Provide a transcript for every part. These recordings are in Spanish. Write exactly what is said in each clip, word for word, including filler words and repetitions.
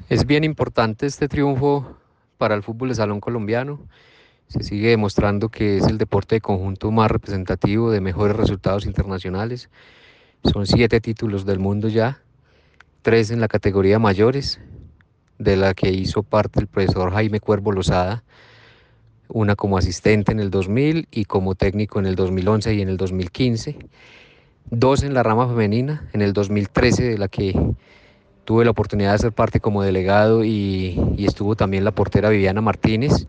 Es bien importante este triunfo para el fútbol de salón colombiano. Se sigue demostrando que es el deporte de conjunto más representativo de mejores resultados internacionales. Son siete títulos del mundo ya, tres en la categoría mayores, de la que hizo parte el profesor Jaime Cuervo Lozada, una como asistente en el dos mil y como técnico en el dos mil once y en el dos mil quince. Dos en la rama femenina, en el dos mil trece, de la que tuve la oportunidad de ser parte como delegado y, y estuvo también la portera Viviana Martínez,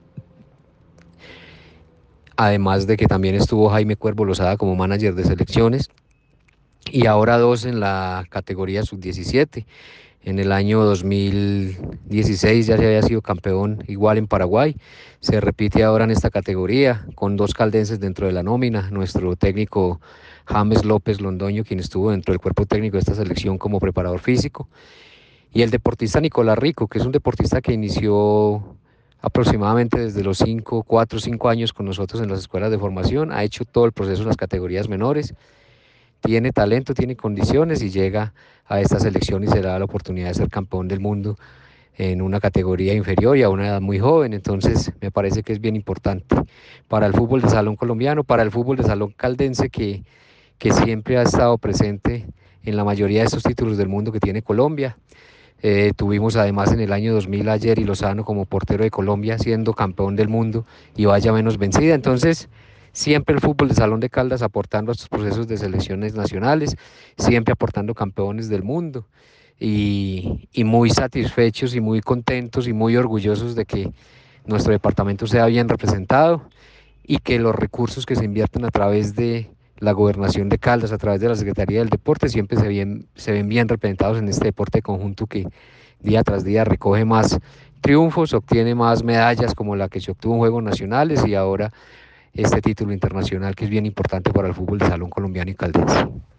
además de que también estuvo Jaime Cuervo Lozada como manager de selecciones, y ahora dos en la categoría sub diecisiete. En el año dos mil dieciséis ya se había sido campeón igual en Paraguay, se repite ahora en esta categoría con dos caldenses dentro de la nómina, nuestro técnico James López Londoño, quien estuvo dentro del cuerpo técnico de esta selección como preparador físico, y el deportista Nicolás Rico, que es un deportista que inició aproximadamente desde los cinco, cuatro o cinco años con nosotros en las escuelas de formación, ha hecho todo el proceso en las categorías menores, tiene talento, tiene condiciones y llega a esta selección y se le da la oportunidad de ser campeón del mundo en una categoría inferior y a una edad muy joven. Entonces me parece que es bien importante para el fútbol de salón colombiano, para el fútbol de salón caldense, que, que siempre ha estado presente en la mayoría de estos títulos del mundo que tiene Colombia. Eh, tuvimos además en el año dos mil a Jerry Lozano como portero de Colombia, siendo campeón del mundo y vaya menos vencida. Entonces, siempre el fútbol de Salón de Caldas aportando a estos procesos de selecciones nacionales, siempre aportando campeones del mundo y, y muy satisfechos y muy contentos y muy orgullosos de que nuestro departamento sea bien representado y que los recursos que se invierten a través de la gobernación de Caldas, a través de la Secretaría del Deporte, siempre se, bien, se ven bien representados en este deporte conjunto que día tras día recoge más triunfos, obtiene más medallas como la que se obtuvo en Juegos Nacionales y ahora este título internacional que es bien importante para el fútbol de salón colombiano y caldense.